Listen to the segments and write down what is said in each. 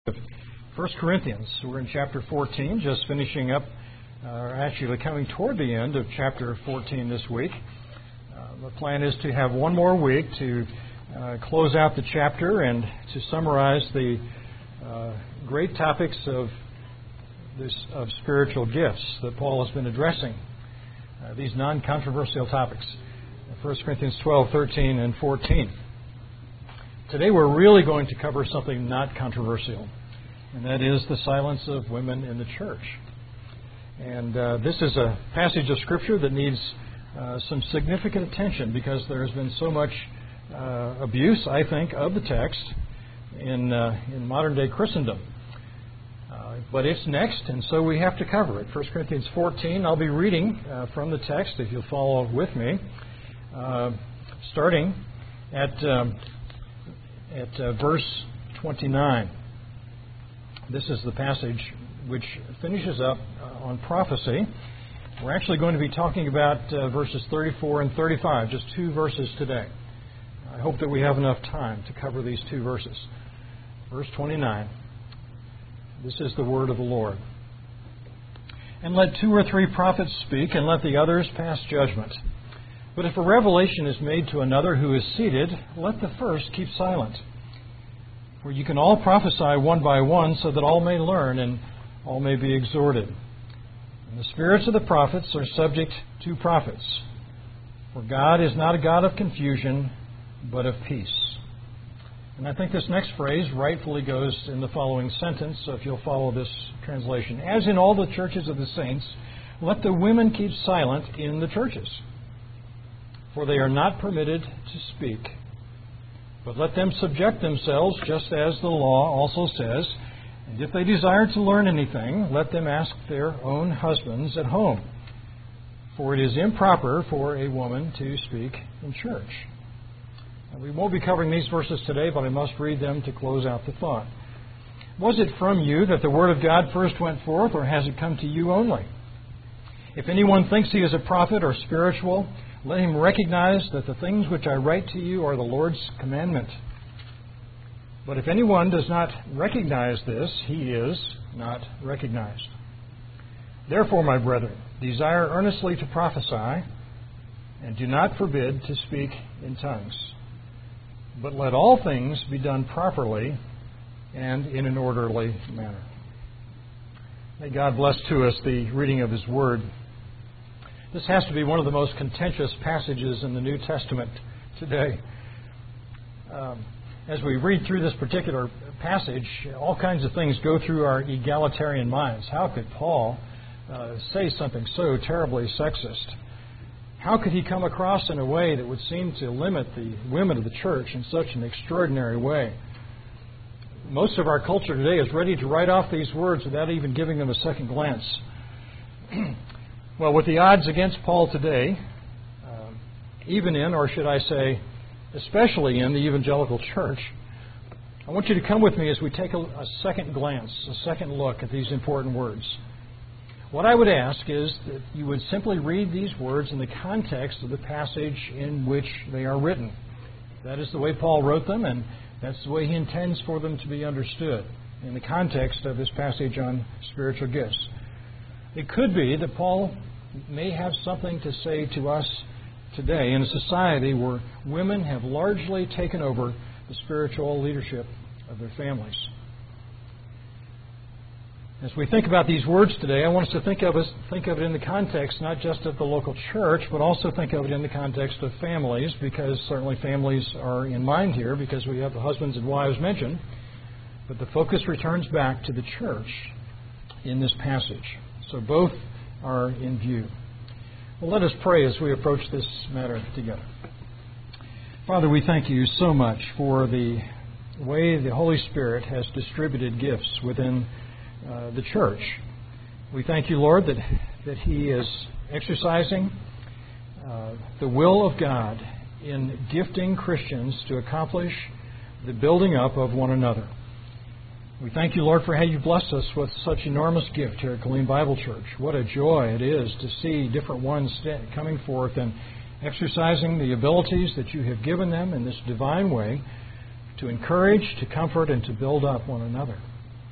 1 Corinthians. We're in chapter 14, just finishing up, actually coming toward the end of chapter 14 this week. The plan is to have one more week to close out the chapter and to summarize the great topics of spiritual gifts that Paul has been addressing. These non-controversial topics, 1 Corinthians 12, 13, and 14. Today we're really going to cover something not controversial, and that is the silence of women in the church. And this is a passage of Scripture that needs some significant attention because there has been so much abuse, I think, of the text in modern-day Christendom. But it's next, and so we have to cover it. 1 Corinthians 14, I'll be reading from the text, if you'll follow with me, starting at verse 29. This is the passage which finishes up on prophecy. We're actually going to be talking about verses 34 and 35, just two verses today. I hope that we have enough time to cover these two verses. Verse 29. This is the word of the Lord. And let 2 or 3 prophets speak, and let the others pass judgment. But if a revelation is made to another who is seated, let the first keep silent. For you can all prophesy one by one, so that all may learn and all may be exhorted. And the spirits of the prophets are subject to prophets. For God is not a God of confusion, but of peace. And I think this next phrase rightfully goes in the following sentence, so if you'll follow this translation. As in all the churches of the saints, let the women keep silent in the churches, for they are not permitted to speak. But let them subject themselves, just as the law also says. And if they desire to learn anything, let them ask their own husbands at home. For it is improper for a woman to speak in church. And we won't be covering these verses today, but I must read them to close out the thought. Was it from you that the word of God first went forth, or has it come to you only? If anyone thinks he is a prophet or spiritual, let him recognize that the things which I write to you are the Lord's commandment. But if anyone does not recognize this, he is not recognized. Therefore, my brethren, desire earnestly to prophesy, and do not forbid to speak in tongues. But let all things be done properly and in an orderly manner. May God bless to us the reading of His Word. This has to be one of the most contentious passages in the New Testament today. As we read through this particular passage, all kinds of things go through our egalitarian minds. How could Paul say something so terribly sexist? How could he come across in a way that would seem to limit the women of the church in such an extraordinary way? Most of our culture today is ready to write off these words without even giving them a second glance. Well, with the odds against Paul today, even in, or should I say, especially in the evangelical church, I want you to come with me as we take a second glance, a second look at these important words. What I would ask is that you would simply read these words in the context of the passage in which they are written. That is the way Paul wrote them, and that's the way he intends for them to be understood in the context of this passage on spiritual gifts. It could be that Paul may have something to say to us today in a society where women have largely taken over the spiritual leadership of their families. As we think about these words today, I want us to think of it in the context not just of the local church, but also think of it in the context of families, because certainly families are in mind here, because we have the husbands and wives mentioned. But the focus returns back to the church in this passage. So both are in view. Well, let us pray as we approach this matter together. Father, we thank you so much for the way the Holy Spirit has distributed gifts within the church. We thank you, Lord, that He is exercising the will of God in gifting Christians to accomplish the building up of one another. We thank you, Lord, for how you blessed us with such enormous gift here at Killeen Bible Church. What a joy it is to see different ones coming forth and exercising the abilities that you have given them in this divine way to encourage, to comfort, and to build up one another.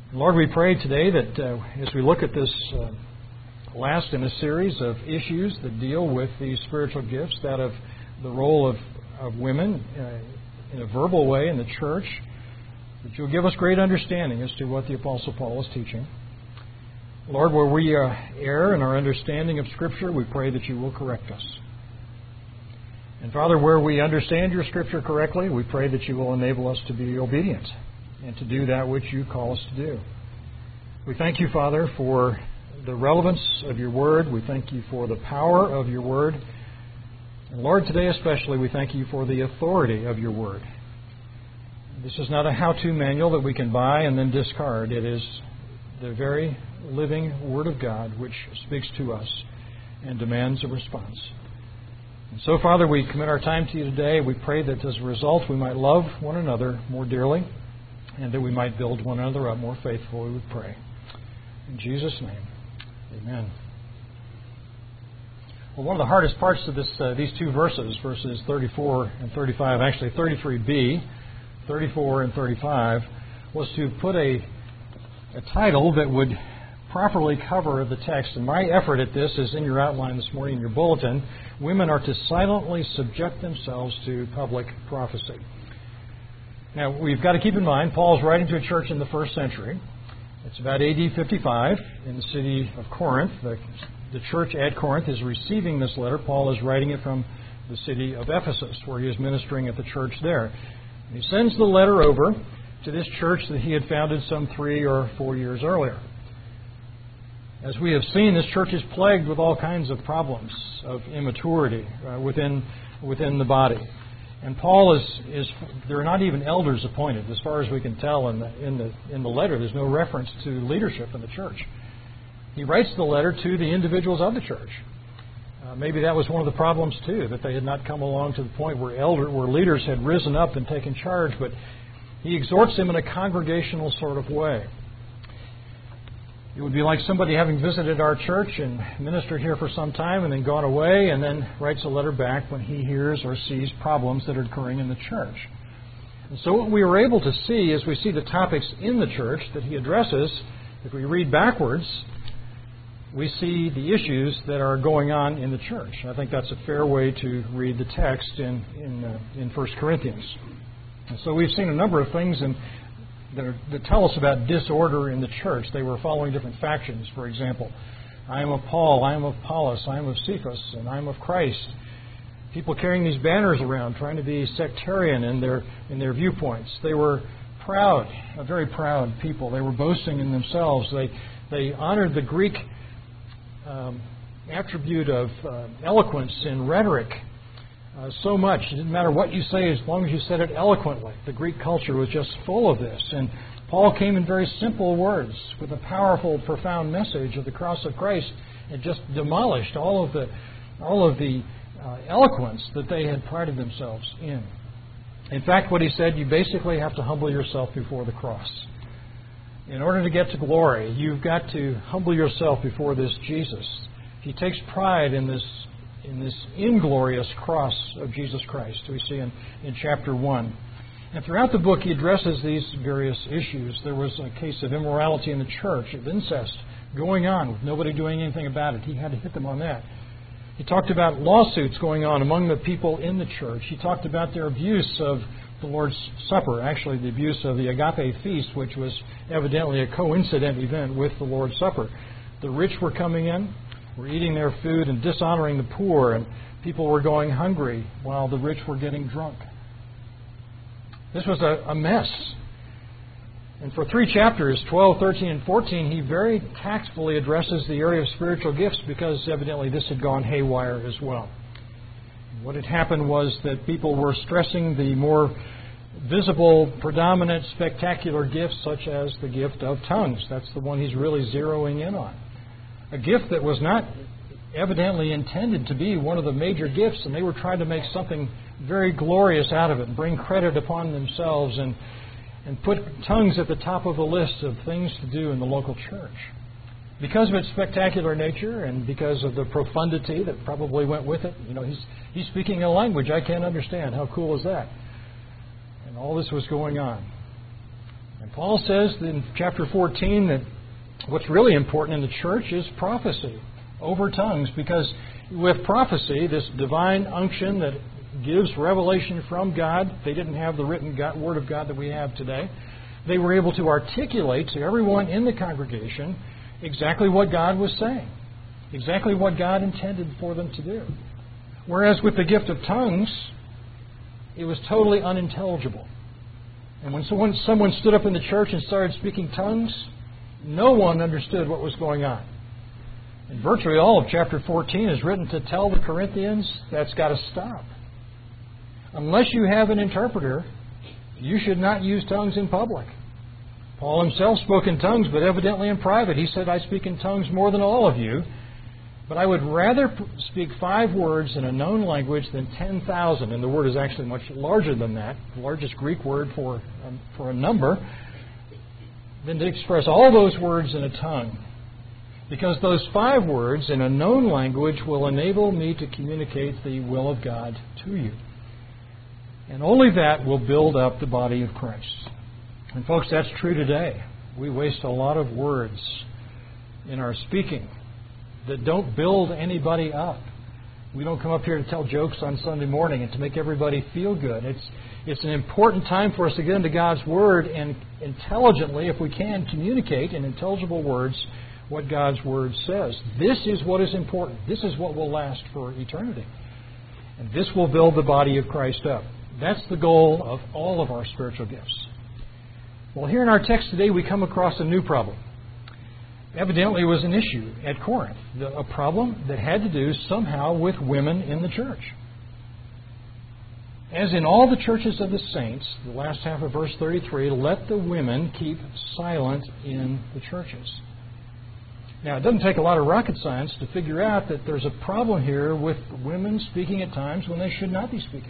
Lord, we pray today that as we look at this last in a series of issues that deal with these spiritual gifts, that of the role of women in a verbal way in the church, that you'll give us great understanding as to what the Apostle Paul is teaching. Lord, where we err in our understanding of Scripture, we pray that you will correct us. And Father, where we understand your Scripture correctly, we pray that you will enable us to be obedient and to do that which you call us to do. We thank you, Father, for the relevance of your word. We thank you for the power of your word. And Lord, today especially, we thank you for the authority of your word. This is not a how-to manual that we can buy and then discard. It is the very living Word of God which speaks to us and demands a response. And so, Father, we commit our time to you today. We pray that as a result we might love one another more dearly and that we might build one another up more faithfully, we pray. In Jesus' name, amen. Well, one of the hardest parts of these two verses 34 and 35, actually 33b, 34 and 35, was to put a title that would properly cover the text. And my effort at this is in your outline this morning in your bulletin. Women are to silently subject themselves to public prophecy. Now, we've got to keep in mind, Paul's writing to a church in the first century. It's about AD 55 in the city of Corinth. The church at Corinth is receiving this letter. Paul is writing it from the city of Ephesus, where he is ministering at the church there. And he sends the letter over to this church that he had founded some 3 or 4 years earlier. As we have seen, this church is plagued with all kinds of problems of immaturity within the body. And Paul is there are not even elders appointed, as far as we can tell in the letter. There's no reference to leadership in the church. He writes the letter to the individuals of the church. Maybe that was one of the problems too, that they had not come along to the point where leaders had risen up and taken charge. But he exhorts them in a congregational sort of way. It would be like somebody having visited our church and ministered here for some time and then gone away and then writes a letter back when he hears or sees problems that are occurring in the church. And so what we were able to see as we see the topics in the church that he addresses, if we read backwards, we see the issues that are going on in the church. I think that's a fair way to read the text in 1 Corinthians. And so we've seen a number of things that tell us about disorder in the church. They were following different factions, for example. I am of Paul, I am of Apollos, I am of Cephas, and I am of Christ. People carrying these banners around, trying to be sectarian in their viewpoints. They were proud, a very proud people. They were boasting in themselves. They honored the Greek attribute of eloquence and rhetoric so much. It didn't matter what you say as long as you said it eloquently. The Greek culture was just full of this. And Paul came in very simple words with a powerful, profound message of the cross of Christ and just demolished all of the eloquence that they had prided themselves in. In fact, what he said, you basically have to humble yourself before the cross. In order to get to glory, you've got to humble yourself before this Jesus. He takes pride in this inglorious cross of Jesus Christ, we see in chapter 1. And throughout the book, he addresses these various issues. There was a case of immorality in the church, of incest going on with nobody doing anything about it. He had to hit them on that. He talked about lawsuits going on among the people in the church. He talked about their abuse of the Lord's Supper, actually the abuse of the agape feast, which was evidently a coincident event with the Lord's Supper. The rich were coming in, were eating their food and dishonoring the poor, and people were going hungry while the rich were getting drunk. This was a mess. And for 3 chapters, 12, 13, and 14, he very tactfully addresses the area of spiritual gifts because evidently this had gone haywire as well. What had happened was that people were stressing the more visible, predominant, spectacular gifts, such as the gift of tongues. That's the one he's really zeroing in on. A gift that was not evidently intended to be one of the major gifts, and they were trying to make something very glorious out of it and bring credit upon themselves and put tongues at the top of the list of things to do in the local church. Because of its spectacular nature and because of the profundity that probably went with it, he's speaking a language I can't understand. How cool is that? And all this was going on. And Paul says in chapter 14 that what's really important in the church is prophecy over tongues, because with prophecy, this divine unction that gives revelation from God, they didn't have the written Word of God that we have today. They were able to articulate to everyone in the congregation exactly what God was saying, exactly what God intended for them to do. Whereas with the gift of tongues, it was totally unintelligible. And when someone stood up in the church and started speaking tongues, no one understood what was going on. And virtually all of chapter 14 is written to tell the Corinthians that's got to stop. Unless you have an interpreter, you should not use tongues in public. Paul himself spoke in tongues, but evidently in private. He said, I speak in tongues more than all of you, but I would rather speak 5 words in a known language than 10,000. And the word is actually much larger than that, the largest Greek word for a number, than to express all those words in a tongue. Because those 5 words in a known language will enable me to communicate the will of God to you. And only that will build up the body of Christ. And folks, that's true today. We waste a lot of words in our speaking that don't build anybody up. We don't come up here to tell jokes on Sunday morning and to make everybody feel good. It's an important time for us to get into God's Word and intelligently, if we can, communicate in intelligible words what God's Word says. This is what is important. This is what will last for eternity. And this will build the body of Christ up. That's the goal of all of our spiritual gifts. Well, here in our text today, we come across a new problem. Evidently, it was an issue at Corinth, a problem that had to do somehow with women in the church. As in all the churches of the saints, the last half of verse 33, let the women keep silent in the churches. Now, it doesn't take a lot of rocket science to figure out that there's a problem here with women speaking at times when they should not be speaking.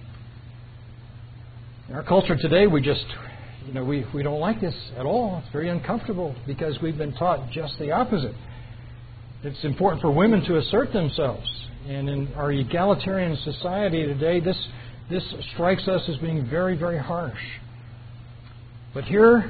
In our culture today, we don't like this at all. It's very uncomfortable because we've been taught just the opposite. It's important for women to assert themselves. And in our egalitarian society today, this strikes us as being very, very harsh. But hear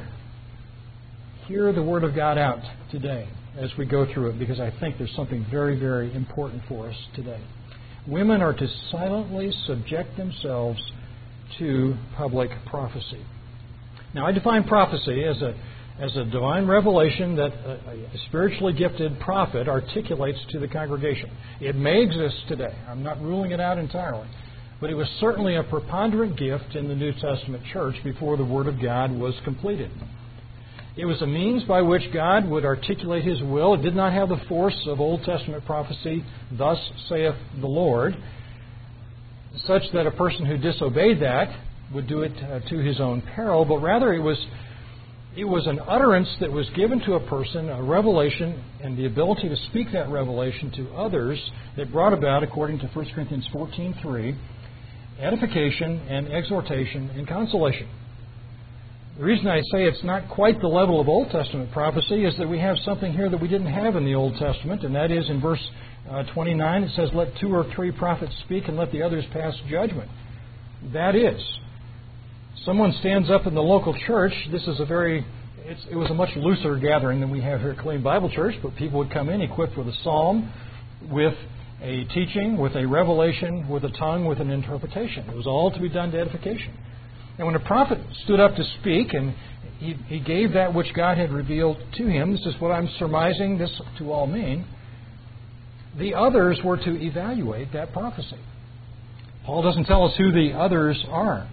the Word of God out today as we go through it, because I think there's something very, very important for us today. Women are to silently subject themselves to public prophecy. Now, I define prophecy as a divine revelation that a spiritually gifted prophet articulates to the congregation. It may exist today. I'm not ruling it out entirely. But it was certainly a preponderant gift in the New Testament church before the Word of God was completed. It was a means by which God would articulate His will. It did not have the force of Old Testament prophecy, thus saith the Lord, such that a person who disobeyed that would do it to his own peril, but rather it was an utterance that was given to a person, a revelation, and the ability to speak that revelation to others that brought about, according to 1 Corinthians 14:3, edification and exhortation and consolation. The reason I say it's not quite the level of Old Testament prophecy is that we have something here that we didn't have in the Old Testament, and that is in verse 29, it says, let 2 or 3 prophets speak and let the others pass judgment. That is, someone stands up in the local church. It was a much looser gathering than we have here at Killeen Bible Church, but people would come in equipped with a psalm, with a teaching, with a revelation, with a tongue, with an interpretation. It was all to be done to edification. And when a prophet stood up to speak, and he gave that which God had revealed to him, this is what I'm surmising this to all mean, the others were to evaluate that prophecy. Paul doesn't tell us who the others are.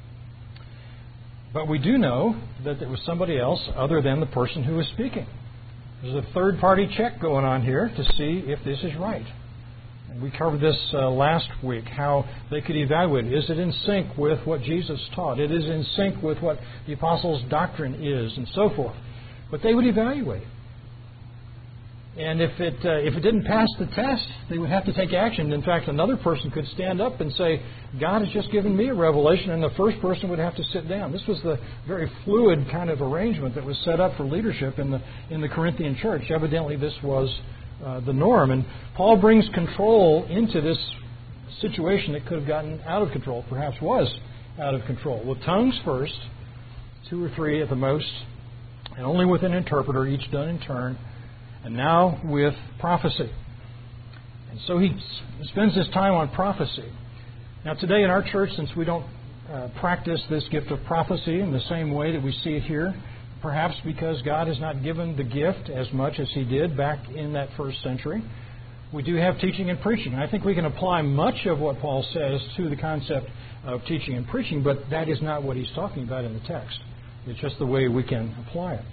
But we do know that there was somebody else other than the person who was speaking. There's a third-party check going on here to see if this is right. And we covered this last week, how they could evaluate it. Is it in sync with what Jesus taught? It is in sync with what the apostles' doctrine is, and so forth. But they would evaluate it. And if it didn't pass the test, they would have to take action. In fact, another person could stand up and say, God has just given me a revelation, and the first person would have to sit down. This was the very fluid kind of arrangement that was set up for leadership in the Corinthian church. Evidently, this was the norm. And Paul brings control into this situation that could have gotten out of control, perhaps was out of control. With tongues first, 2 or 3 at the most, and only with an interpreter, each done in turn, and now with prophecy. And so he spends his time on prophecy. Now today in our church, since we don't practice this gift of prophecy in the same way that we see it here, perhaps because God has not given the gift as much as He did back in that first century, we do have teaching and preaching. And I think we can apply much of what Paul says to the concept of teaching and preaching, but that is not what he's talking about in the text. It's just the way we can apply it.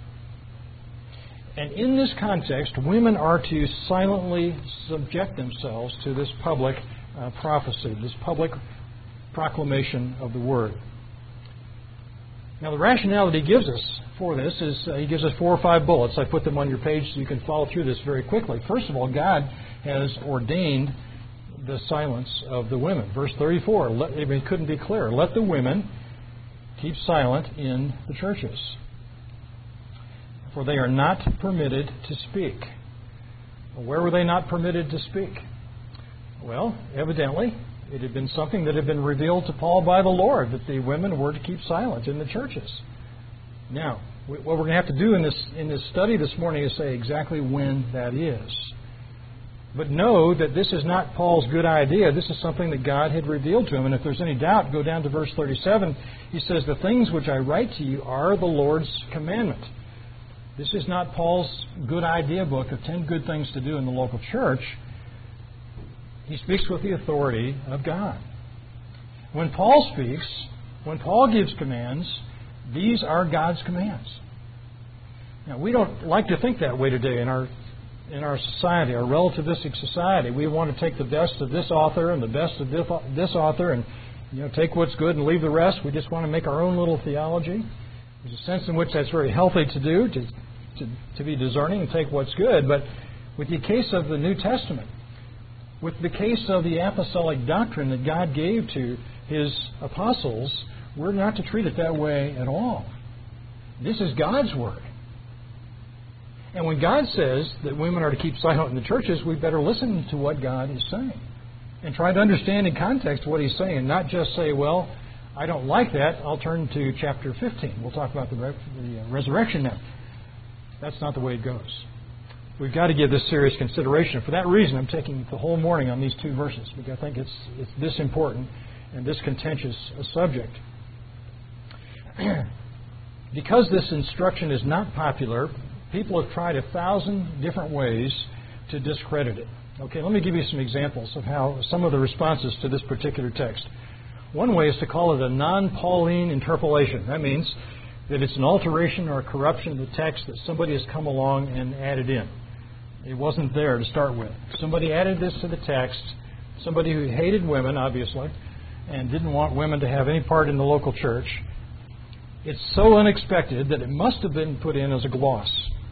And in this context, women are to silently subject themselves to this public prophecy, this public proclamation of the Word. Now, the rationale that he gives us for this is he gives us 4 or 5 bullets. I put them on your page so you can follow through this very quickly. First of all, God has ordained the silence of the women. Verse 34, it couldn't be clearer. Let the women keep silent in the churches, for they are not permitted to speak. Well, where were they not permitted to speak? Well, evidently, it had been something that had been revealed to Paul by the Lord, that the women were to keep silent in the churches. Now, what we're going to have to do in this study this morning is say exactly when that is. But know that this is not Paul's good idea. This is something that God had revealed to him. And if there's any doubt, go down to verse 37. He says, the things which I write to you are the Lord's commandment. This is not Paul's good idea book of 10 good things to do in the local church. He speaks with the authority of God. When Paul speaks, when Paul gives commands, these are God's commands. Now, we don't like to think that way today in our society, our relativistic society. We want to take the best of this author and the best of this author and take what's good and leave the rest. We just want to make our own little theology. There's a sense in which that's very healthy to do, to be discerning and take what's good. But with the case of the New Testament, with the case of the apostolic doctrine that God gave to His apostles, we're not to treat it that way at all. This is God's Word. And when God says that women are to keep silent in the churches, we better listen to what God is saying and try to understand in context what He's saying, not just say, well, I don't like that, I'll turn to chapter 15. We'll talk about the resurrection now. That's not the way it goes. We've got to give this serious consideration. For that reason, I'm taking the whole morning on these 2 verses, because I think it's this important and this contentious a subject. Because this instruction is not popular, people have tried 1,000 different ways to discredit it. Okay, let me give you some examples of how some of the responses to this particular text. One way is to call it a non-Pauline interpolation. That means that it's an alteration or a corruption of the text that somebody has come along and added in. It wasn't there to start with. Somebody added this to the text, somebody who hated women, obviously, and didn't want women to have any part in the local church. It's so unexpected that it must have been put in as a gloss.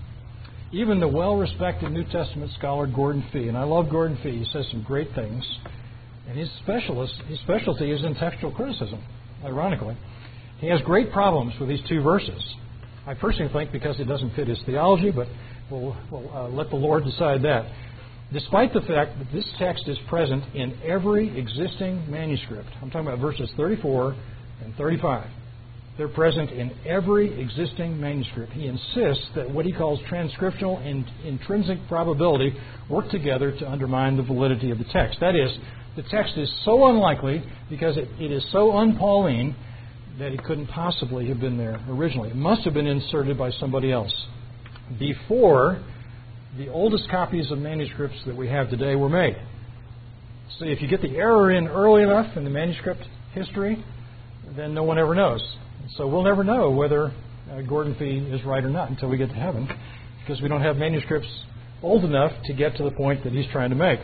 Even the well-respected New Testament scholar Gordon Fee, and I love Gordon Fee, he says some great things, and his specialty is in textual criticism, ironically. He has great problems with these 2 verses. I personally think because it doesn't fit his theology, but we'll let the Lord decide that. Despite the fact that this text is present in every existing manuscript, I'm talking about verses 34 and 35. They're present in every existing manuscript. He insists that what he calls transcriptional and intrinsic probability work together to undermine the validity of the text. That is, the text is so unlikely because it is so un-Pauline that it couldn't possibly have been there originally. It must have been inserted by somebody else before the oldest copies of manuscripts that we have today were made. So if you get the error in early enough in the manuscript history, then no one ever knows. So we'll never know whether Gordon Fee is right or not until we get to heaven, because we don't have manuscripts old enough to get to the point that he's trying to make.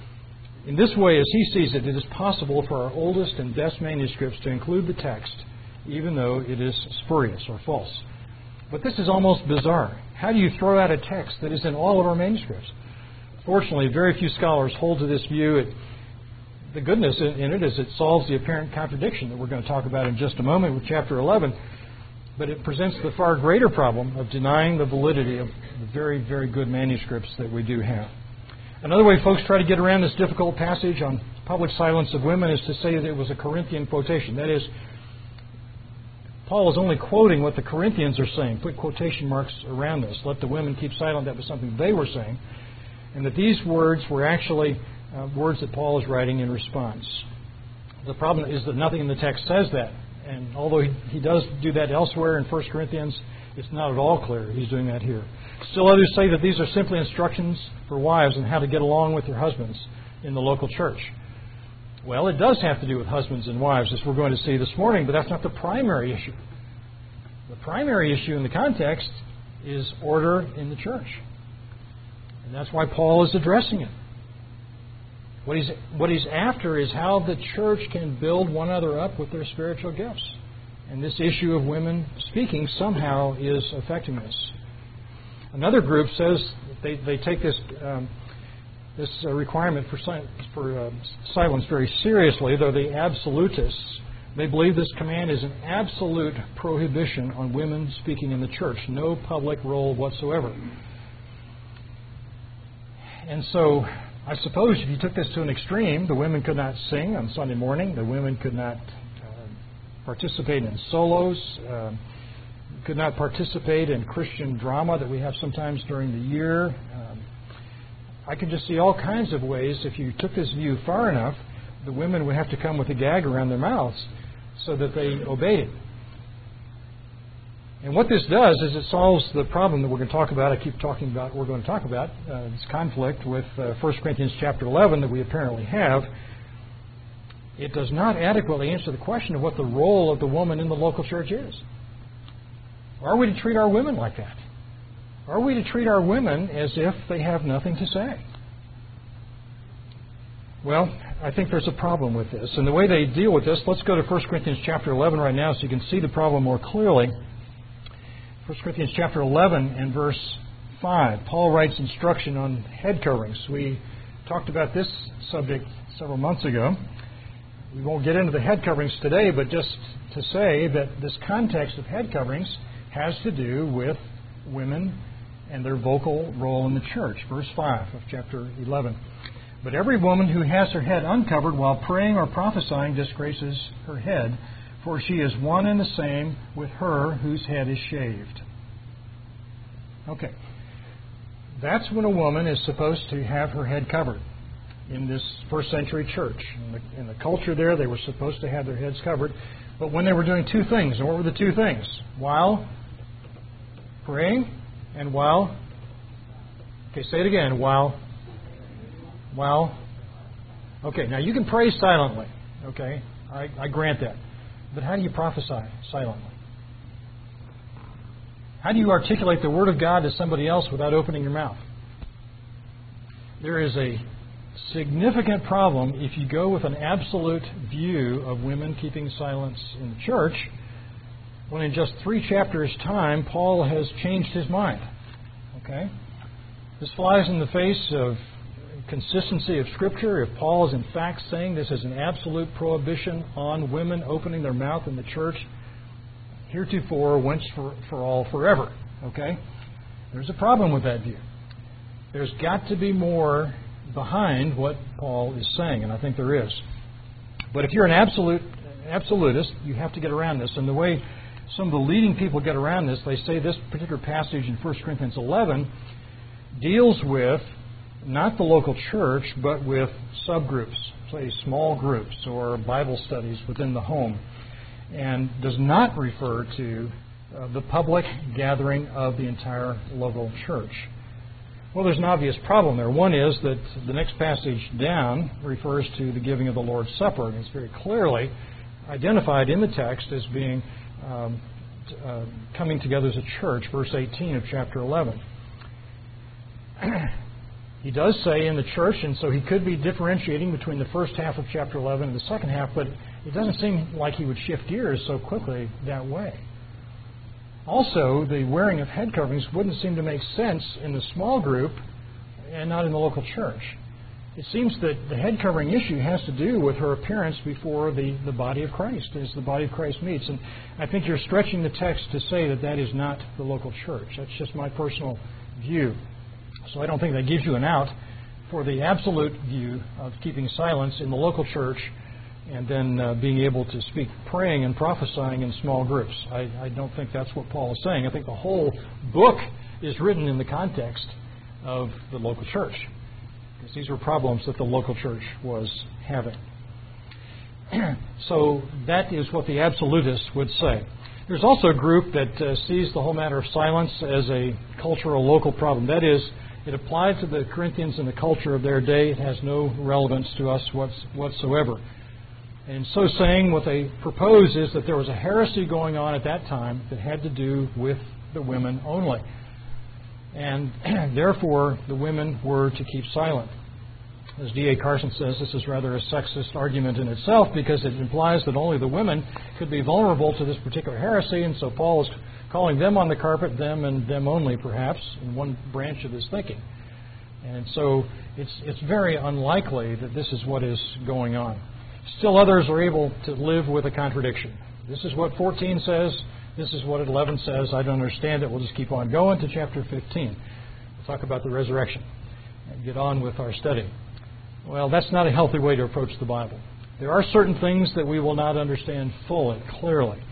In this way, as he sees it, it is possible for our oldest and best manuscripts to include the text, even though it is spurious or false. But this is almost bizarre. How do you throw out a text that is in all of our manuscripts? Fortunately, very few scholars hold to this view. The goodness in it is it solves the apparent contradiction that we're going to talk about in just a moment with chapter 11, but it presents the far greater problem of denying the validity of the very, very good manuscripts that we do have. Another way folks try to get around this difficult passage on public silence of women is to say that it was a Corinthian quotation. That is, Paul is only quoting what the Corinthians are saying. Put quotation marks around this. Let the women keep silent. That was something they were saying. And that these words were actually words that Paul is writing in response. The problem is that nothing in the text says that. And although he does do that elsewhere in 1 Corinthians, it's not at all clear he's doing that here. Still others say that these are simply instructions for wives on how to get along with their husbands in the local church. Well, it does have to do with husbands and wives, as we're going to see this morning, but that's not the primary issue. The primary issue in the context is order in the church. And that's why Paul is addressing it. What he's after is how the church can build one another up with their spiritual gifts. And this issue of women speaking somehow is affecting this. Another group says they take this requirement for silence very seriously. They're the absolutists. They believe this command is an absolute prohibition on women speaking in the church. No public role whatsoever. And so, I suppose if you took this to an extreme, the women could not sing on Sunday morning. The women could not participate in solos. Could not participate in Christian drama that we have sometimes during the year. I could just see all kinds of ways, if you took this view far enough, the women would have to come with a gag around their mouths so that they obeyed it. And what this does is it solves the problem that we're going to talk about. I keep talking about what we're going to talk about, this conflict with 1 Corinthians chapter 11 that we apparently have. It does not adequately answer the question of what the role of the woman in the local church is. Are we to treat our women like that? Are we to treat our women as if they have nothing to say? Well, I think there's a problem with this. And the way they deal with this, let's go to 1 Corinthians chapter 11 right now so you can see the problem more clearly. 1 Corinthians chapter 11 and verse 5. Paul writes instruction on head coverings. We talked about this subject several months ago. We won't get into the head coverings today, but just to say that this context of head coverings has to do with women and their vocal role in the church. Verse 5 of chapter 11. But every woman who has her head uncovered while praying or prophesying disgraces her head, for she is one and the same with her whose head is shaved. Okay. That's when a woman is supposed to have her head covered in this first century church. In the culture there, they were supposed to have their heads covered. But when they were doing two things, and what were the two things? While praying and while, okay, say it again, while, okay, now you can pray silently, okay, I grant that. But how do you prophesy silently? How do you articulate the Word of God to somebody else without opening your mouth? There is a significant problem if you go with an absolute view of women keeping silence in the church, when in just 3 chapters' time, Paul has changed his mind. Okay? This flies in the face of consistency of Scripture. If Paul is in fact saying this is an absolute prohibition on women opening their mouth in the church, heretofore, once for all, forever. Okay? There's a problem with that view. There's got to be more behind what Paul is saying, and I think there is. But if you're an absolutist, you have to get around this. And the way some of the leading people get around this, they say this particular passage in 1 Corinthians 11 deals with not the local church, but with subgroups, say small groups or Bible studies within the home, and does not refer to the public gathering of the entire local church. Well, there's an obvious problem there. One is that the next passage down refers to the giving of the Lord's Supper, and it's very clearly identified in the text as being coming together as a church, verse 18 of chapter 11. He does say in the church, and so he could be differentiating between the first half of chapter 11 and the second half, but it doesn't seem like he would shift gears so quickly that way. Also, the wearing of head coverings wouldn't seem to make sense in the small group and not in the local church. It seems that the head covering issue has to do with her appearance before the body of Christ, as the body of Christ meets. And I think you're stretching the text to say that that is not the local church. That's just my personal view. So I don't think that gives you an out for the absolute view of keeping silence in the local church and then being able to speak praying and prophesying in small groups. I don't think that's what Paul is saying. I think the whole book is written in the context of the local church, because these were problems that the local church was having. So that is what the absolutists would say. There's also a group that sees the whole matter of silence as a cultural, local problem. That is, it applied to the Corinthians and the culture of their day. It has no relevance to us whatsoever. And so saying, what they propose is that there was a heresy going on at that time that had to do with the women only. And therefore, the women were to keep silent. As D.A. Carson says, this is rather a sexist argument in itself, because it implies that only the women could be vulnerable to this particular heresy, and so Paul is calling them on the carpet, them and them only, perhaps, in one branch of his thinking. And so it's very unlikely that this is what is going on. Still others are able to live with a contradiction. This is what 14 says, this is what 11 says. I don't understand it. We'll just keep on going to chapter 15. We'll talk about the resurrection and get on with our study. Well, that's not a healthy way to approach the Bible. There are certain things that we will not understand fully, clearly.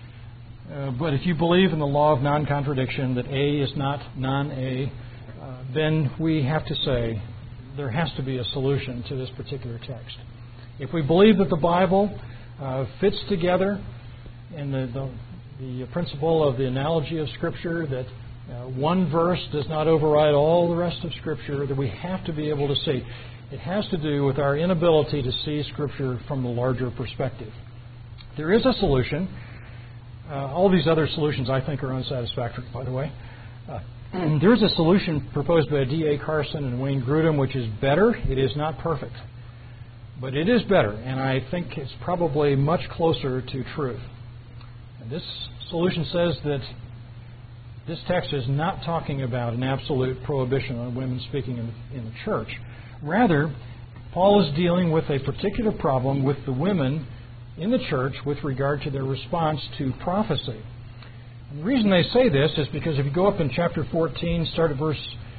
But if you believe in the law of non-contradiction, that A is not non-A, then we have to say there has to be a solution to this particular text. If we believe that the Bible fits together in the principle of the analogy of Scripture, that one verse does not override all the rest of Scripture, that we have to be able to see. It has to do with our inability to see Scripture from the larger perspective. There is a solution. All these other solutions, I think, are unsatisfactory, by the way. There is a solution proposed by D.A. Carson and Wayne Grudem, which is better. It is not perfect, but it is better, and I think it's probably much closer to truth. And this solution says that this text is not talking about an absolute prohibition on women speaking in the church. Rather, Paul is dealing with a particular problem with the women in the church with regard to their response to prophecy. And the reason they say this is because if you go up in chapter 14, you start at verse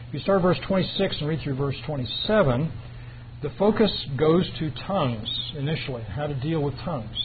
26 and read through verse 27, the focus goes to tongues initially, how to deal with tongues,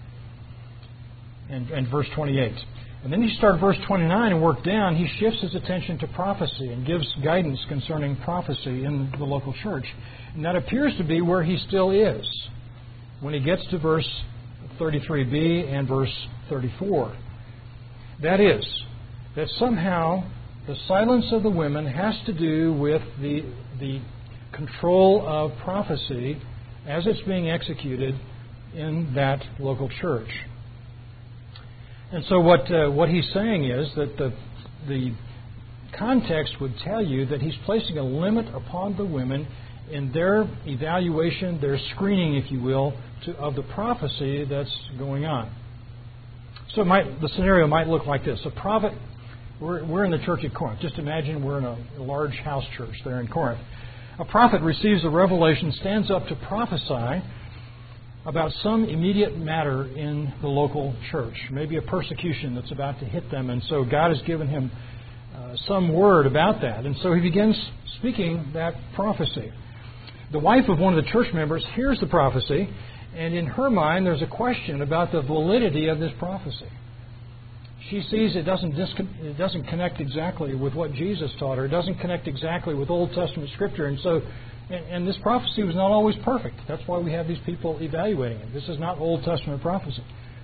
and verse 28. And then you start verse 29 and work down, he shifts his attention to prophecy and gives guidance concerning prophecy in the local church. And that appears to be where he still is when he gets to verse 33b and verse 34. That is, that somehow the silence of the women has to do with the control of prophecy as it's being executed in that local church. And so what he's saying is that the context would tell you that he's placing a limit upon the women in their evaluation, their screening, if you will, of the prophecy that's going on. So the scenario might look like this. A prophet, we're in the church at Corinth. Just imagine we're in a large house church there in Corinth. A prophet receives a revelation, stands up to prophesy about some immediate matter in the local church, maybe a persecution that's about to hit them, and so God has given him some word about that, and so he begins speaking that prophecy. The wife of one of the church members hears the prophecy, and in her mind there's a question about the validity of this prophecy. She sees it doesn't connect exactly with what Jesus taught her. It doesn't connect exactly with Old Testament Scripture, and so and this prophecy was not always perfect. That's why we have these people evaluating it. This is not Old Testament prophecy.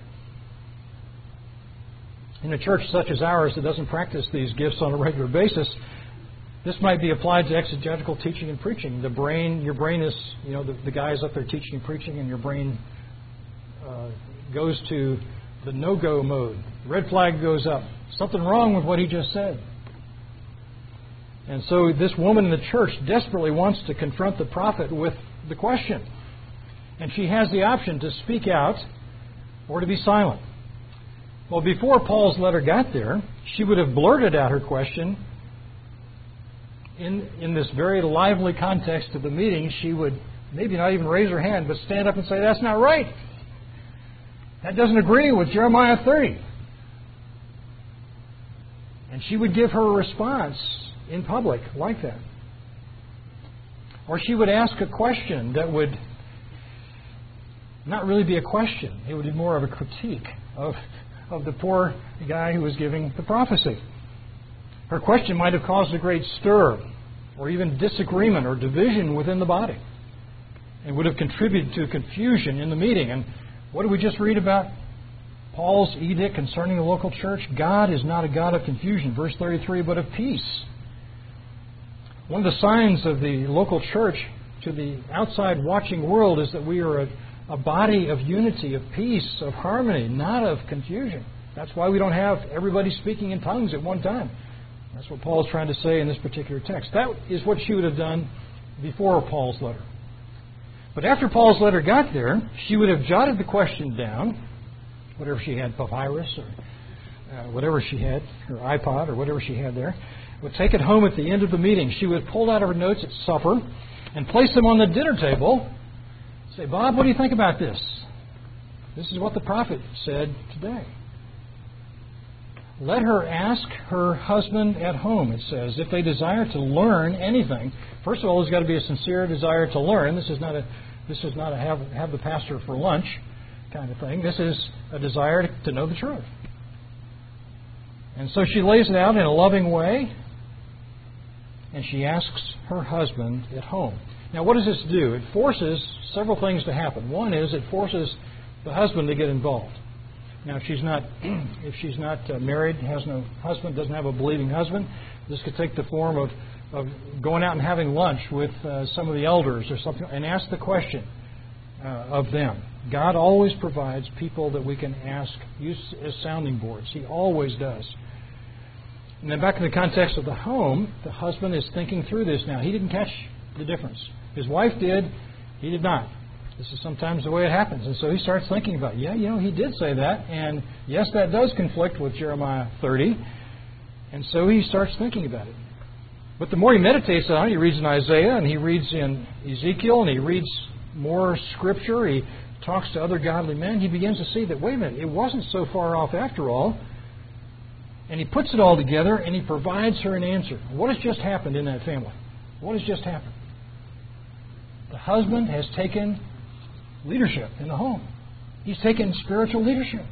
In a church such as ours that doesn't practice these gifts on a regular basis, this might be applied to exegetical teaching and preaching. Your brain is, the guy is up there teaching and preaching, and your brain goes to the no-go mode. The red flag goes up. Something wrong with what he just said. And so this woman in the church desperately wants to confront the prophet with the question. And she has the option to speak out or to be silent. Well, before Paul's letter got there, she would have blurted out her question. In this very lively context of the meeting, she would maybe not even raise her hand, but stand up and say, "That's not right. That doesn't agree with Jeremiah 30." And she would give her response in public like that. Or she would ask a question that would not really be a question. It would be more of a critique of the poor guy who was giving the prophecy. Her question might have caused a great stir or even disagreement or division within the body and would have contributed to confusion in the meeting. And what did we just read about Paul's edict concerning the local church? God is not a God of confusion, verse 33, but of peace. One of the signs of the local church to the outside watching world is that we are a body of unity, of peace, of harmony, not of confusion. That's why we don't have everybody speaking in tongues at one time. That's what Paul's trying to say in this particular text. That is what she would have done before Paul's letter. But after Paul's letter got there, she would have jotted the question down, whatever she had, papyrus or whatever she had, her iPod or whatever she had there, would take it home at the end of the meeting. She would pull out of her notes at supper and place them on the dinner table. Say, Bob, what do you think about this? This is what the prophet said today. Let her ask her husband at home, it says, if they desire to learn anything. First of all, there's got to be a sincere desire to learn. This is not a have the pastor for lunch kind of thing. This is a desire to know the truth. And so she lays it out in a loving way, and she asks her husband at home. Now, what does this do? It forces several things to happen. One is it forces the husband to get involved. Now, if she's not married, has no husband, doesn't have a believing husband, this could take the form of going out and having lunch with some of the elders or something and ask the question of them. God always provides people that we can ask, use as sounding boards. He always does. And then back in the context of the home, the husband is thinking through this now. He didn't catch the difference. His wife did. He did not. This is sometimes the way it happens. And so he starts thinking about, he did say that. And yes, that does conflict with Jeremiah 30. And so he starts thinking about it. But the more he meditates on it, he reads in Isaiah and he reads in Ezekiel and he reads more Scripture. He talks to other godly men. He begins to see that, wait a minute, it wasn't so far off after all. And he puts it all together and he provides her an answer. What has just happened in that family? What has just happened? The husband has taken leadership in the home. He's taken spiritual leadership.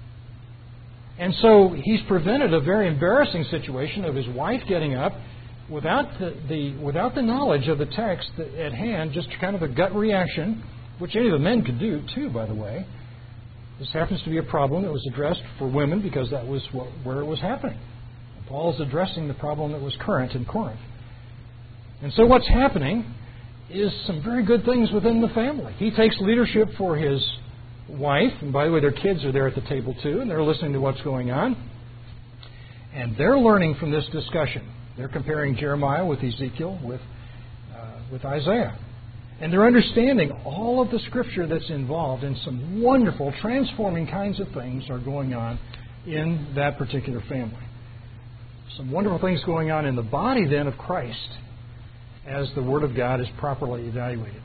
And so he's prevented a very embarrassing situation of his wife getting up without the knowledge of the text at hand, just kind of a gut reaction, which any of the men could do too, by the way. This happens to be a problem that was addressed for women because that was where it was happening. Paul is addressing the problem that was current in Corinth. And so what's happening is some very good things within the family. He takes leadership for his wife, and by the way, their kids are there at the table too, and they're listening to what's going on. And they're learning from this discussion. They're comparing Jeremiah with Ezekiel, with Isaiah. And they're understanding all of the Scripture that's involved, and some wonderful, transforming kinds of things are going on in that particular family. Some wonderful things going on in the body, then, of Christ, as the Word of God is properly evaluated.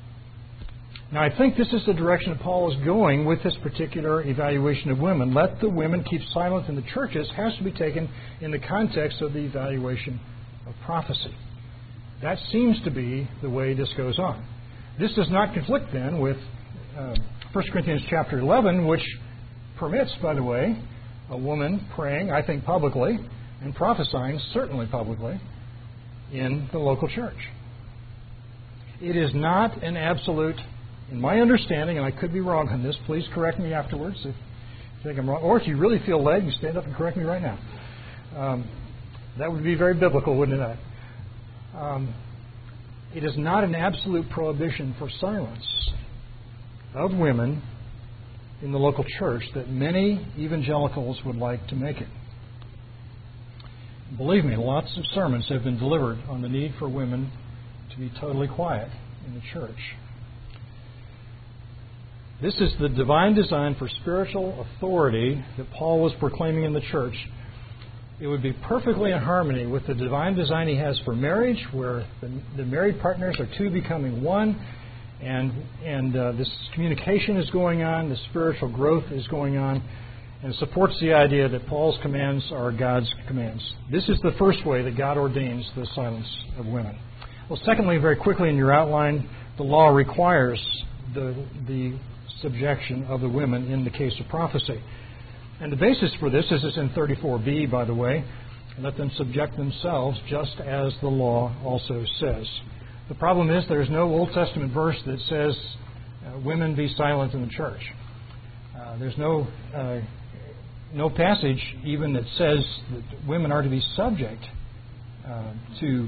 Now, I think this is the direction that Paul is going with this particular evaluation of women. Let the women keep silent in the churches has to be taken in the context of the evaluation of prophecy. That seems to be the way this goes on. This does not conflict, then, with 1 Corinthians chapter 11, which permits, by the way, a woman praying, I think publicly, and prophesying, certainly publicly, in the local church. It is not an absolute, in my understanding, and I could be wrong on this, please correct me afterwards if you think I'm wrong, or if you really feel led, you stand up and correct me right now. That would be very biblical, wouldn't it? It is not an absolute prohibition for silence of women in the local church that many evangelicals would like to make it. Believe me, lots of sermons have been delivered on the need for women to be totally quiet in the church. This is the divine design for spiritual authority that Paul was proclaiming in the church. It would be perfectly in harmony with the divine design he has for marriage, where the married partners are two becoming one, and this communication is going on, the spiritual growth is going on, and supports the idea that Paul's commands are God's commands. This is the first way that God ordains the silence of women. Well, secondly, very quickly in your outline, the law requires the subjection of the women in the case of prophecy. And the basis for this is in 34b, by the way. Let them subject themselves just as the law also says. The problem is there's no Old Testament verse that says women be silent in the church. There's no passage even that says that women are to be subject to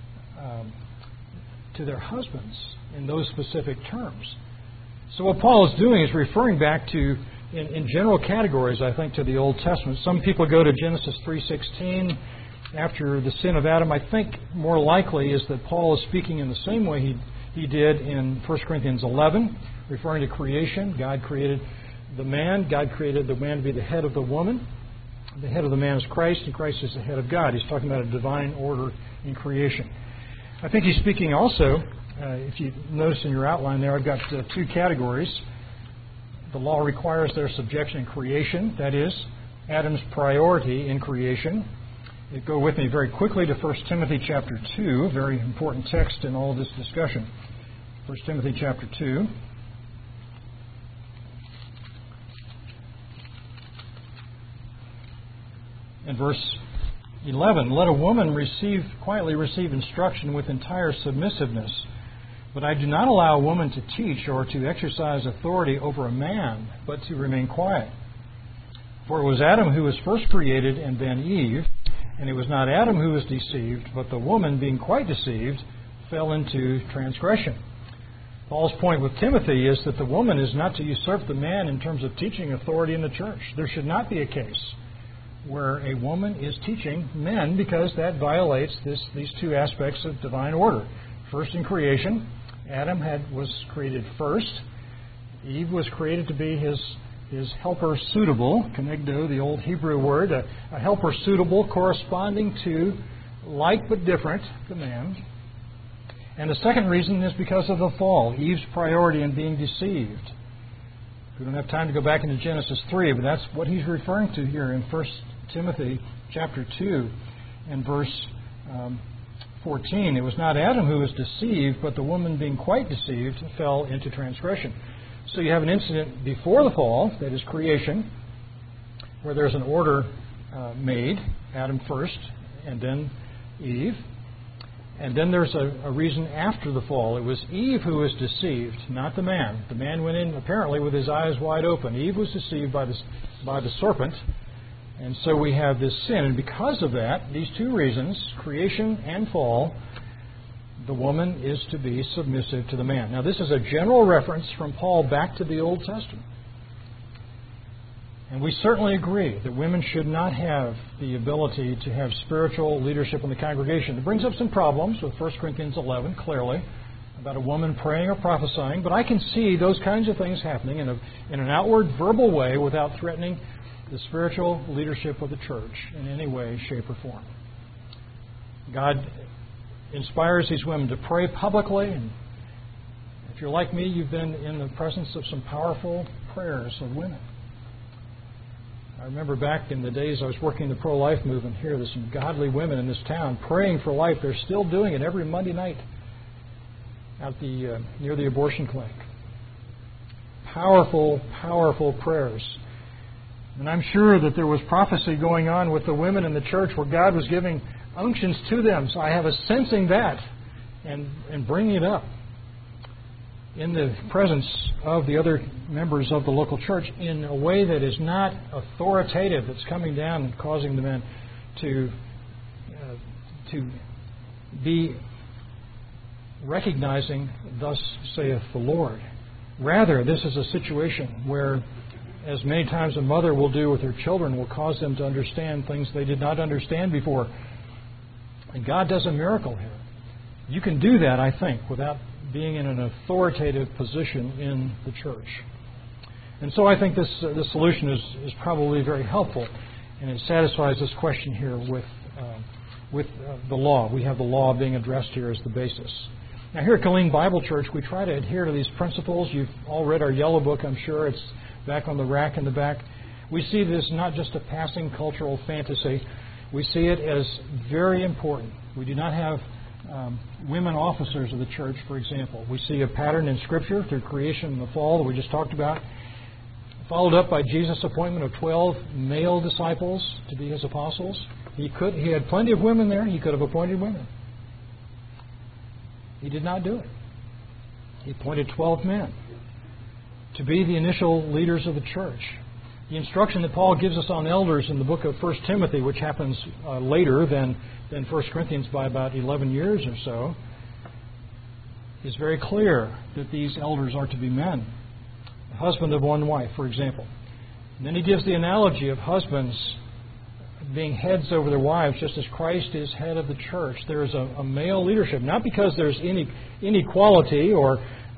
their husbands in those specific terms. So what Paul is doing is referring back to, in general categories, I think, to the Old Testament. Some people go to Genesis 3:16 after the sin of Adam. I think more likely is that Paul is speaking in the same way he did in 1 Corinthians 11, referring to creation. God created the man. God created the man to be the head of the woman. The head of the man is Christ, and Christ is the head of God. He's talking about a divine order in creation. I think he's speaking also, if you notice in your outline there, I've got two categories. The law requires their subjection in creation, that is, Adam's priority in creation. You go with me very quickly to 1 Timothy chapter 2, a very important text in all of this discussion. 1 Timothy chapter 2. In verse 11, let a woman quietly receive instruction with entire submissiveness. But I do not allow a woman to teach or to exercise authority over a man, but to remain quiet. For it was Adam who was first created, and then Eve. And it was not Adam who was deceived, but the woman, being quite deceived, fell into transgression. Paul's point with Timothy is that the woman is not to usurp the man in terms of teaching authority in the church. There should not be a case where a woman is teaching men, because that violates these two aspects of divine order. First, in creation, Adam was created first. Eve was created to be his helper suitable, konegdo, the old Hebrew word, a helper suitable corresponding to, like but different, the man. And the second reason is because of the fall, Eve's priority in being deceived. We don't have time to go back into Genesis 3, but that's what he's referring to here in 1 Timothy chapter 2 and verse 14. It was not Adam who was deceived, but the woman, being quite deceived, fell into transgression. So you have an incident before the fall, that is creation, where there's an order made, Adam first, and then Eve. And then there's a reason after the fall. It was Eve who was deceived, not the man. The man went in apparently with his eyes wide open. Eve was deceived by the serpent. And so we have this sin. And because of that, these two reasons, creation and fall, the woman is to be submissive to the man. Now, this is a general reference from Paul back to the Old Testament. And we certainly agree that women should not have the ability to have spiritual leadership in the congregation. It brings up some problems with 1 Corinthians 11, clearly, about a woman praying or prophesying. But I can see those kinds of things happening in an outward, verbal way without threatening the spiritual leadership of the church in any way, shape, or form. God inspires these women to pray publicly. And if you're like me, you've been in the presence of some powerful prayers of women. I remember back in the days I was working the pro-life movement here, there's some godly women in this town praying for life. They're still doing it every Monday night out near the abortion clinic. Powerful, powerful prayers. And I'm sure that there was prophecy going on with the women in the church where God was giving unctions to them. So I have a sensing that and bringing it up in the presence of the other members of the local church in a way that is not authoritative, that's coming down and causing the men to be recognizing, thus saith the Lord. Rather, this is a situation where, as many times a mother will do with her children, will cause them to understand things they did not understand before. And God does a miracle here. You can do that, I think, without being in an authoritative position in the church. And so I think this solution is probably very helpful, and it satisfies this question here with the law. We have the law being addressed here as the basis. Now here at Killeen Bible Church, we try to adhere to these principles. You've all read our yellow book, I'm sure. It's back on the rack in the back. We see this not just a passing cultural fantasy. We see it as very important. We do not have women officers of the church, for example. We see a pattern in Scripture through creation and the fall that we just talked about, followed up by Jesus' appointment of 12 male disciples to be his apostles. He had plenty of women there. He could have appointed women. He did not do it. He appointed 12 men to be the initial leaders of the church. The instruction that Paul gives us on elders in the book of 1 Timothy, which happens later than 1 Corinthians by about 11 years or so, is very clear that these elders are to be men. The husband of one wife, for example. And then he gives the analogy of husbands being heads over their wives, just as Christ is head of the church. There is a male leadership, not because there's inequality or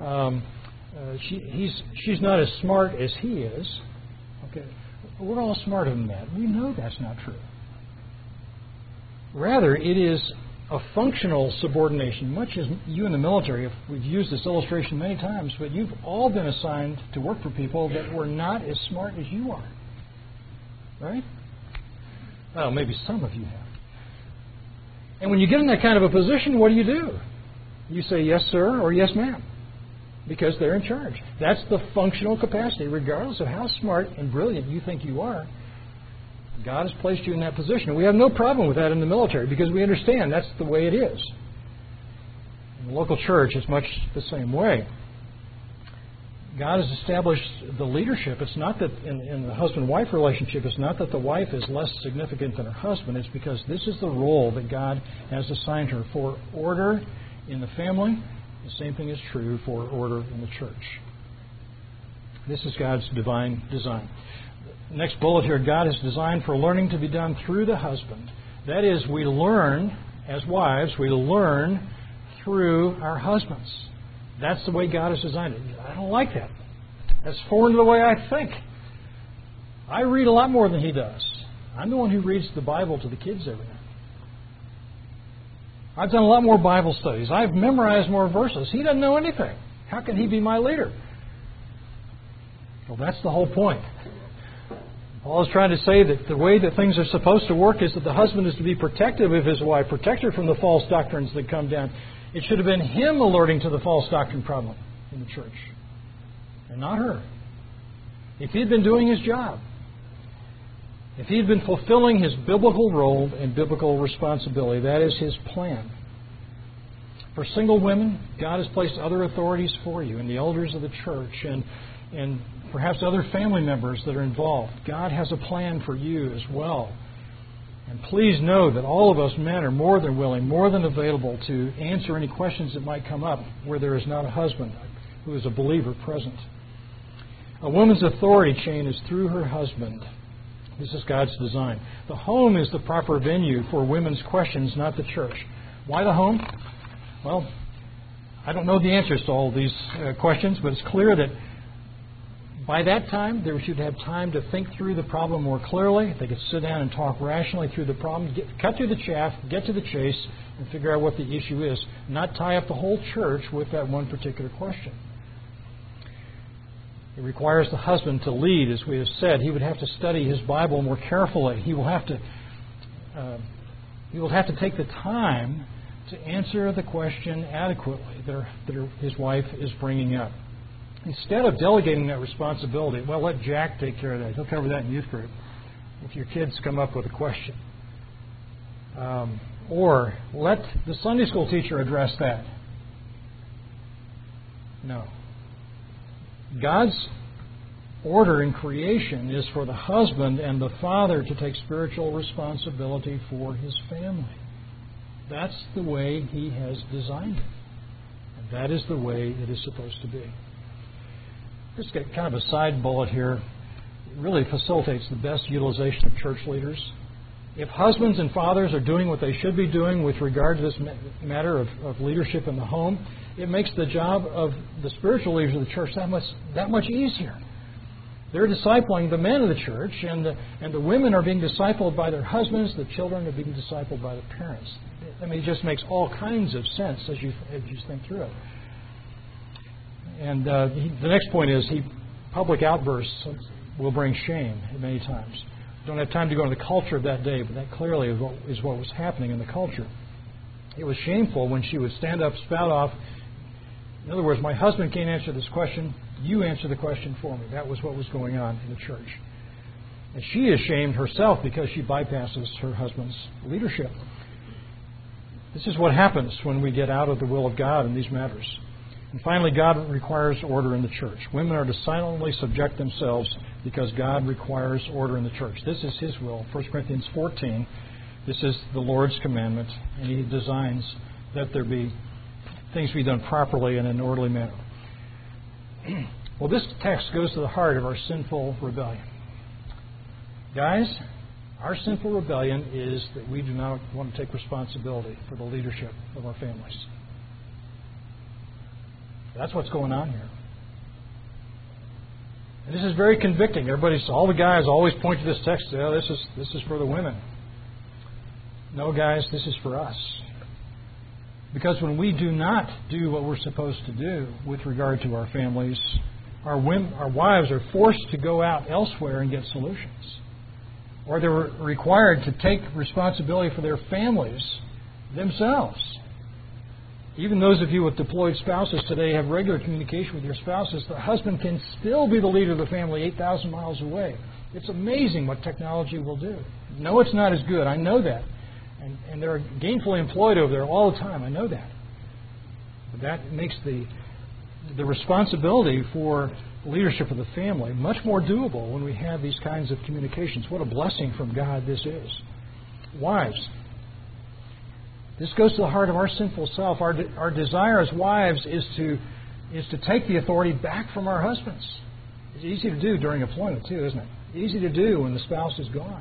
she's not as smart as he is. Okay, we're all smarter than that. We know that's not true. Rather, it is a functional subordination, much as you in the military, we've used this illustration many times, but you've all been assigned to work for people that were not as smart as you are. Right? Well, maybe some of you have. And when you get in that kind of a position, what do? You say yes, sir, or yes, ma'am, because they're in charge. That's the functional capacity, regardless of how smart and brilliant you think you are. God has placed you in that position. We have no problem with that in the military because we understand that's the way it is. In the local church, it's much the same way. God has established the leadership. It's not that in the husband-wife relationship, it's not that the wife is less significant than her husband. It's because this is the role that God has assigned her for order in the family. The same thing is true for order in the church. This is God's divine design. Next bullet here, God has designed for learning to be done through the husband. That is, we learn, as wives, we learn through our husbands. That's the way God has designed it. I don't like that. That's foreign to the way I think. I read a lot more than he does. I'm the one who reads the Bible to the kids every night. I've done a lot more Bible studies. I've memorized more verses. He doesn't know anything. How can he be my leader? Well, that's the whole point. Paul is trying to say that the way that things are supposed to work is that the husband is to be protective of his wife, protect her from the false doctrines that come down. It should have been him alerting to the false doctrine problem in the church, and not her. If he had been doing his job, if he had been fulfilling his biblical role and biblical responsibility, that is his plan. For single women, God has placed other authorities for you, and the elders of the church, and perhaps other family members that are involved. God has a plan for you as well. And please know that all of us men are more than willing, more than available to answer any questions that might come up where there is not a husband who is a believer present. A woman's authority chain is through her husband. This is God's design. The home is the proper venue for women's questions, not the church. Why the home? Well, I don't know the answers to all these questions, but it's clear that by that time, they should have time to think through the problem more clearly. They could sit down and talk rationally through the problem, cut through the chaff, get to the chase, and figure out what the issue is, not tie up the whole church with that one particular question. It requires the husband to lead, as we have said. He would have to study his Bible more carefully. He will have to take the time to answer the question adequately that his wife is bringing up. Instead of delegating that responsibility, well, let Jack take care of that. He'll cover that in youth group if your kids come up with a question. Or let the Sunday school teacher address that. No. God's order in creation is for the husband and the father to take spiritual responsibility for his family. That's the way he has designed it. And that is the way it is supposed to be. Just got kind of a side bullet here. It really facilitates the best utilization of church leaders. If husbands and fathers are doing what they should be doing with regard to this matter of leadership in the home, it makes the job of the spiritual leaders of the church that much easier. They're discipling the men of the church, and the women are being discipled by their husbands. The children are being discipled by the parents. I mean, it just makes all kinds of sense as you think through it. And the next point is public outbursts will bring shame many times. Don't have time to go into the culture of that day, but that clearly is what was happening in the culture. It was shameful when she would stand up, spout off. In other words, my husband can't answer this question. You answer the question for me. That was what was going on in the church. And she is shamed herself because she bypasses her husband's leadership. This is what happens when we get out of the will of God in these matters. And finally, God requires order in the church. Women are to silently subject themselves because God requires order in the church. This is His will. 1 Corinthians 14, this is the Lord's commandment, and He designs that there be things be done properly and in an orderly manner. Well, this text goes to the heart of our sinful rebellion. Guys, our sinful rebellion is that we do not want to take responsibility for the leadership of our families. That's what's going on here. And this is very convicting. All the guys always point to this text and say, oh, this is for the women. No, guys, this is for us. Because when we do not do what we're supposed to do with regard to our families, our wives are forced to go out elsewhere and get solutions. Or they're required to take responsibility for their families themselves. Even those of you with deployed spouses today have regular communication with your spouses. The husband can still be the leader of the family 8,000 miles away. It's amazing what technology will do. No, it's not as good. I know that. And they're gainfully employed over there all the time. I know that. But that makes the responsibility for leadership of the family much more doable when we have these kinds of communications. What a blessing from God this is. Wives, this goes to the heart of our sinful self. Our desire as wives is to take the authority back from our husbands. It's easy to do during employment too, isn't it? Easy to do when the spouse is gone.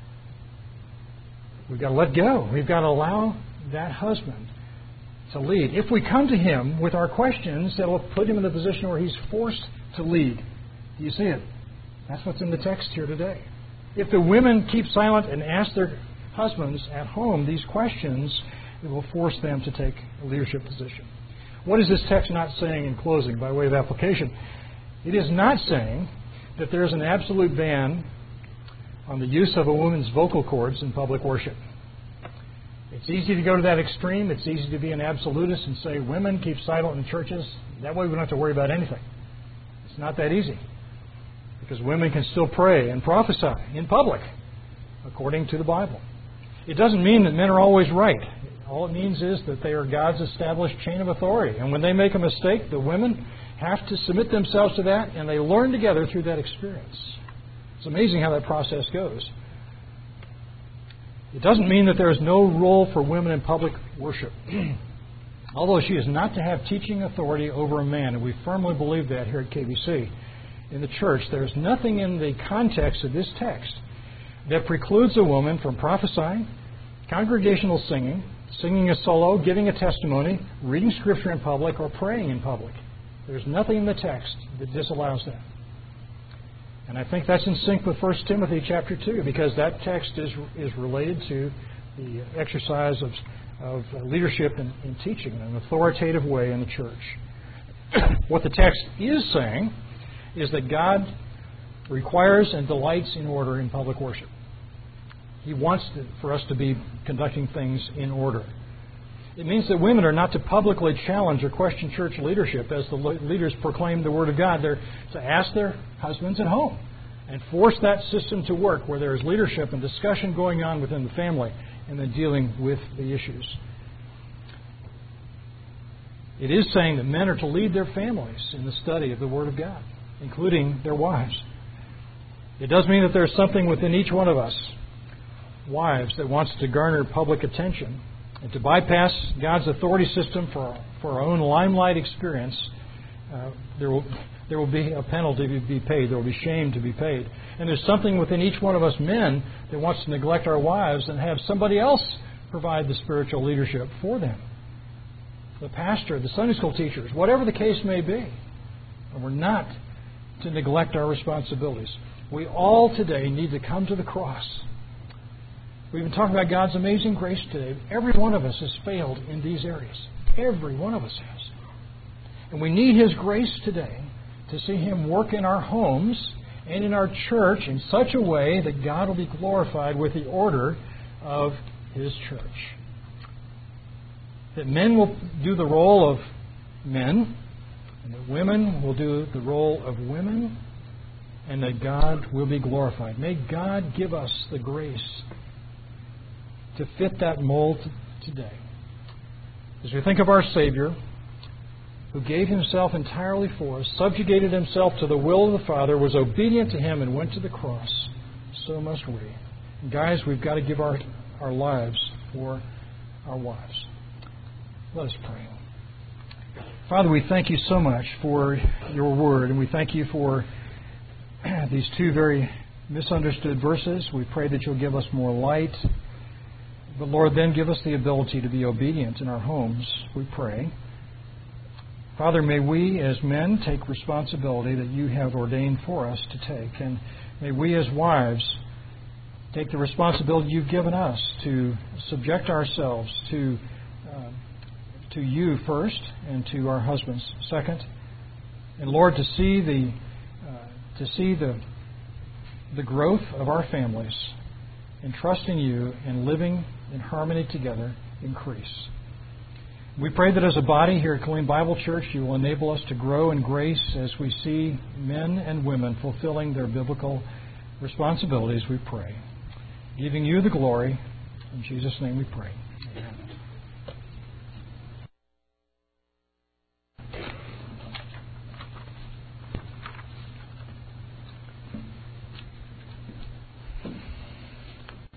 We've got to let go. We've got to allow that husband to lead. If we come to him with our questions, that will put him in a position where he's forced to lead. Do you see it? That's what's in the text here today. If the women keep silent and ask their husbands at home these questions, it will force them to take a leadership position. What is this text not saying in closing by way of application? It is not saying that there is an absolute ban on the use of a woman's vocal cords in public worship. It's easy to go to that extreme. It's easy to be an absolutist and say women keep silent in churches. That way we don't have to worry about anything. It's not that easy. Because women can still pray and prophesy in public, according to the Bible. It doesn't mean that men are always right. All it means is that they are God's established chain of authority. And when they make a mistake, the women have to submit themselves to that, and they learn together through that experience. It's amazing how that process goes. It doesn't mean that there is no role for women in public worship. Although she is not to have teaching authority over a man, and we firmly believe that here at KBC. In the church, there is nothing in the context of this text that precludes a woman from prophesying, congregational singing, singing a solo, giving a testimony, reading Scripture in public, or praying in public. There's nothing in the text that disallows that. And I think that's in sync with 1 Timothy chapter 2, because that text is related to the exercise of leadership in teaching in an authoritative way in the church. What the text is saying is that God requires and delights in order in public worship. He wants for us to be conducting things in order. It means that women are not to publicly challenge or question church leadership as the leaders proclaim the Word of God. They're to ask their husbands at home and force that system to work where there is leadership and discussion going on within the family and then dealing with the issues. It is saying that men are to lead their families in the study of the Word of God, including their wives. It does mean that there's something within each one of us, wives, that wants to garner public attention and to bypass God's authority system for our own limelight experience. There will be a penalty to be paid. There will be shame to be paid. And there's something within each one of us men that wants to neglect our wives and have somebody else provide the spiritual leadership for them. The pastor, the Sunday school teachers, whatever the case may be. And we're not to neglect our responsibilities. We all today need to come to the cross. We've been talking about God's amazing grace today. Every one of us has failed in these areas. Every one of us has. And we need His grace today to see Him work in our homes and in our church in such a way that God will be glorified with the order of His church. that men will do the role of men, and that women will do the role of women, and that God will be glorified. May God give us the grace to fit that mold today. As we think of our Savior, who gave Himself entirely for us, subjugated Himself to the will of the Father, was obedient to Him, and went to the cross, so must we. And guys, we've got to give our lives for our wives. Let us pray. Father, we thank You so much for Your Word, and we thank You for these two very misunderstood verses. We pray that You'll give us more light. But Lord, then give us the ability to be obedient in our homes, we pray. Father, may we as men take responsibility that You have ordained for us to take. And may we as wives take the responsibility You've given us to subject ourselves to You first, and to our husbands second. And Lord, to see the growth of our families in trusting You and living in harmony together increase. We pray that as a body here at Killeen Bible Church, You will enable us to grow in grace as we see men and women fulfilling their biblical responsibilities, we pray. Giving You the glory. In Jesus' name we pray. Amen.